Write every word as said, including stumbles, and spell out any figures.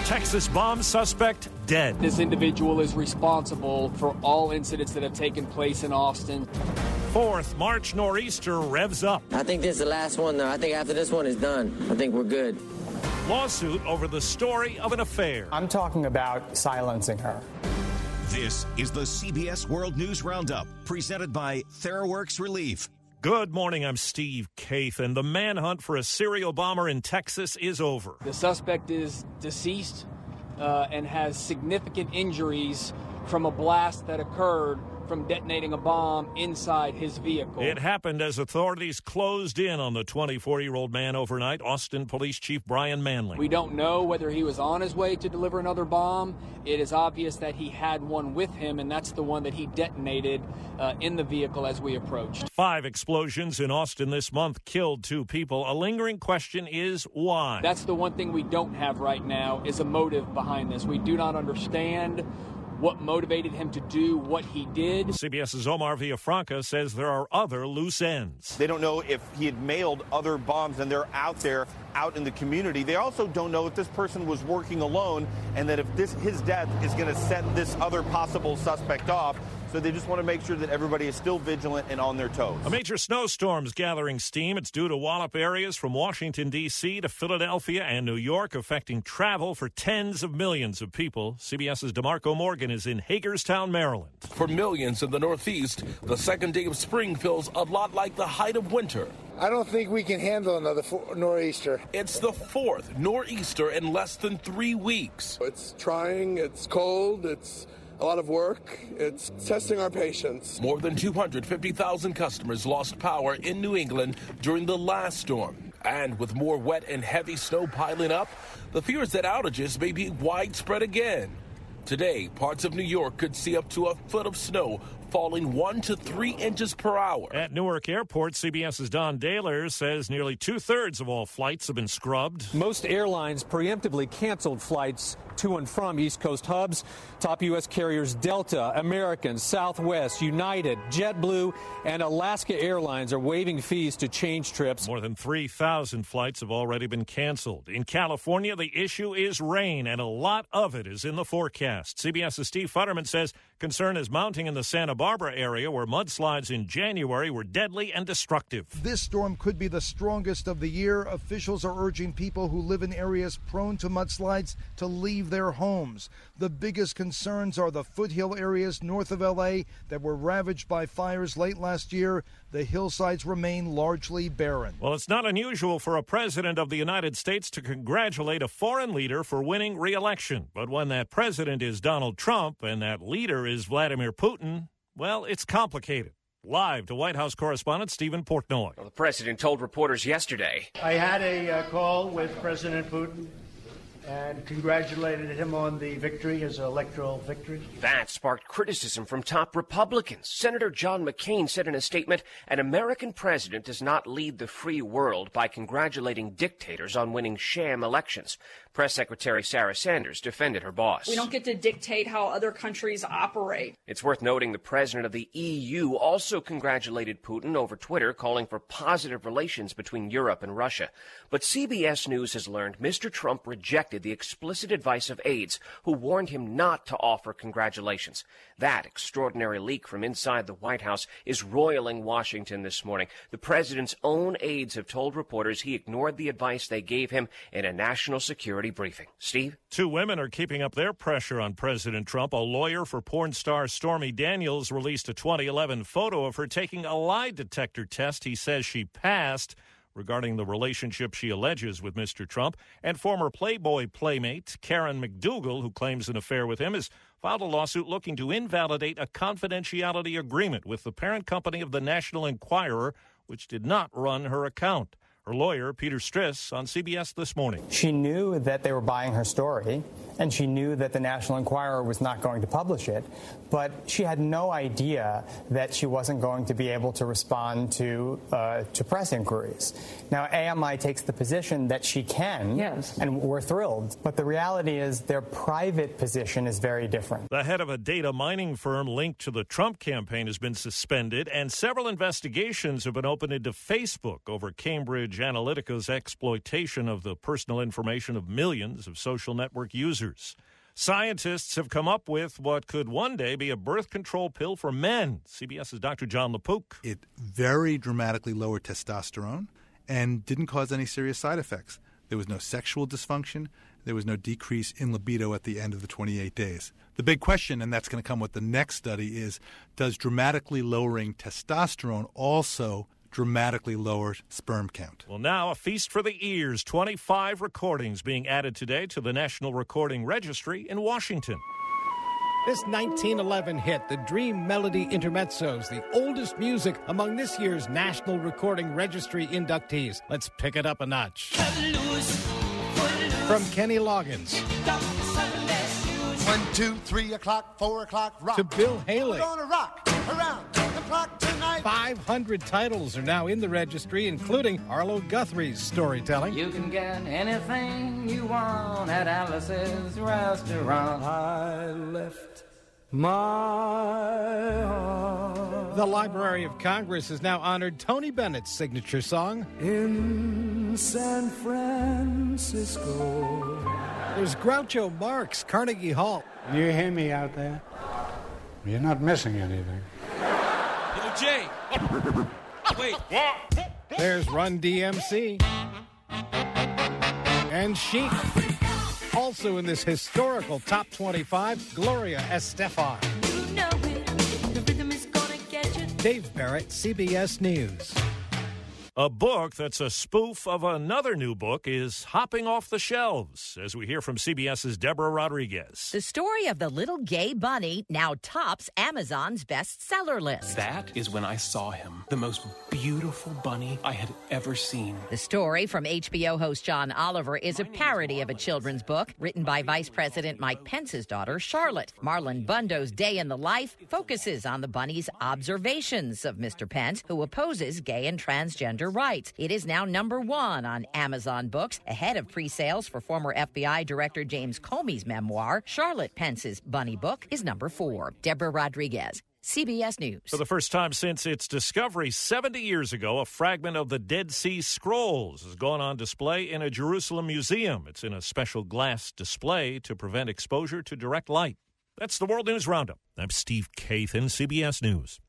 Texas bomb suspect dead. This individual is responsible for all incidents that have taken place in Austin. Fourth March nor'easter revs up. I think this is the last one, though. I think after this one is done, I think we're good. Lawsuit over the story of an affair. I'm talking about silencing her. This is the C B S World News Roundup, presented by TheraWorks Relief. Good morning, I'm Steve Kathan. The manhunt for a serial bomber in Texas is over. The suspect is deceased uh, and has significant injuries from a blast that occurred from detonating a bomb inside his vehicle. It happened as authorities closed in on the twenty-four-year-old man overnight. Austin Police Chief Brian Manley. We don't know whether he was on his way to deliver another bomb. It is obvious that he had one with him, and that's the one that he detonated uh, in the vehicle as we approached. Five explosions in Austin this month killed two people. A lingering question is why? That's the one thing we don't have right now is a motive behind this. We do not understand what motivated him to do what he did. CBS's Omar Villafranca says there are other loose ends. They don't know if he had mailed other bombs and they're out there, out in the community. They also don't know if this person was working alone and that if this his death is going to set this other possible suspect off. So they just want to make sure that everybody is still vigilant and on their toes. A major snowstorm's gathering steam. It's due to wallop areas from Washington, D C to Philadelphia and New York, affecting travel for tens of millions of people. CBS's DeMarco Morgan is in Hagerstown, Maryland. For millions in the Northeast, the second day of spring feels a lot like the height of winter. I don't think we can handle another nor'easter. It's the fourth nor'easter in less than three weeks. It's trying, it's cold, it's a lot of work. It's testing our patience. More than two hundred fifty thousand customers lost power in New England during the last storm. And with more wet and heavy snow piling up, the fear is that outages may be widespread again. Today, parts of New York could see up to a foot of snow falling one to three inches per hour. At Newark Airport, CBS's Don Daler says nearly two-thirds of all flights have been scrubbed. Most airlines preemptively canceled flights to and from East Coast hubs. Top U S carriers Delta, American, Southwest, United, JetBlue, and Alaska Airlines are waiving fees to change trips. More than three thousand flights have already been canceled. In California, the issue is rain, and a lot of it is in the forecast. CBS's Steve Futterman says concern is mounting in the Santa Barbara area, where mudslides in January were deadly and destructive. This storm could be the strongest of the year. Officials are urging people who live in areas prone to mudslides to leave their homes. The biggest concerns are the foothill areas north of L A that were ravaged by fires late last year. The hillsides remain largely barren. Well, it's not unusual for a president of the United States to congratulate a foreign leader for winning re-election. But when that president is Donald Trump and that leader is Vladimir Putin, well, it's complicated. Live to White House correspondent Stephen Portnoy. Well, the president told reporters yesterday. I had a uh, call with President Putin and congratulated him on the victory, his electoral victory. That sparked criticism from top Republicans. Senator John McCain said in a statement, an American president does not lead the free world by congratulating dictators on winning sham elections. Press Secretary Sarah Sanders defended her boss. We don't get to dictate how other countries operate. It's worth noting the president of the E U also congratulated Putin over Twitter, calling for positive relations between Europe and Russia. But C B S News has learned Mister Trump rejected the explicit advice of aides who warned him not to offer congratulations. That extraordinary leak from inside the White House is roiling Washington this morning. The president's own aides have told reporters he ignored the advice they gave him in a national security briefing. Steve? Two women are keeping up their pressure on President Trump. A lawyer for porn star Stormy Daniels released a twenty eleven photo of her taking a lie detector test. He says she passed regarding the relationship she alleges with Mister Trump. And former Playboy playmate Karen McDougal, who claims an affair with him, has filed a lawsuit looking to invalidate a confidentiality agreement with the parent company of the National Enquirer, which did not run her account. Her lawyer, Peter Striss, on C B S This Morning. She knew that they were buying her story, and she knew that the National Enquirer was not going to publish it, but she had no idea that she wasn't going to be able to respond to uh, to press inquiries. Now, A M I takes the position that she can, yes, and we're thrilled, but the reality is their private position is very different. The head of a data mining firm linked to the Trump campaign has been suspended, and several investigations have been opened into Facebook over Cambridge Cambridge Analytica's exploitation of the personal information of millions of social network users. Scientists have come up with what could one day be a birth control pill for men. CBS's Doctor John LaPook. It very dramatically lowered testosterone and didn't cause any serious side effects. There was no sexual dysfunction. There was no decrease in libido at the end of the twenty-eight days. The big question, and that's going to come with the next study, is does dramatically lowering testosterone also dramatically lower sperm count? Well, now a feast for the ears. twenty-five recordings being added today to the National Recording Registry in Washington. This nineteen eleven hit, the Dream Melody Intermezzos, the oldest music among this year's National Recording Registry inductees. Let's pick it up a notch. From Kenny Loggins. One, two, three o'clock, four o'clock, rock. To Bill Haley. We're gonna rock around the clock tonight. five hundred titles are now in the registry, including Arlo Guthrie's storytelling. You can get anything you want at Alice's restaurant. I left my heart. The Library of Congress has now honored Tony Bennett's signature song, In San Francisco. There's Groucho Marx, Carnegie Hall. Can you hear me out there? You're not missing anything. Little Jay. Wait. There's Run D M C. And Chic. Also in this historical top twenty-five, Gloria Estefan. You know it. The rhythm is gonna get you. Dave Barrett, C B S News. A book that's a spoof of another new book is hopping off the shelves, as we hear from CBS's Deborah Rodriguez. The story of the little gay bunny now tops Amazon's bestseller list. That is when I saw him, the most beautiful bunny I had ever seen. The story from H B O host John Oliver is a parody of a children's book written by Vice President Mike Pence's daughter, Charlotte. Marlon Bundo's Day in the Life focuses on the bunny's observations of Mister Pence, who opposes gay and transgender rights. It is now number one on Amazon Books, ahead of pre-sales for former F B I Director James Comey's memoir. Charlotte Pence's bunny book is number four. Deborah Rodriguez, C B S News. For the first time since its discovery seventy years ago, a fragment of the Dead Sea Scrolls has gone on display in a Jerusalem museum. It's in a special glass display to prevent exposure to direct light. That's the World News Roundup. I'm Steve Kathan, C B S News.